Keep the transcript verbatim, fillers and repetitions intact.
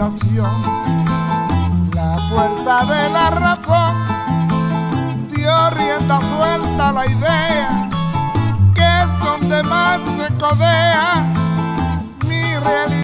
imaginación, la fuerza de la razón dio rienda suelta a la idea, que es donde más se codea mi realidad.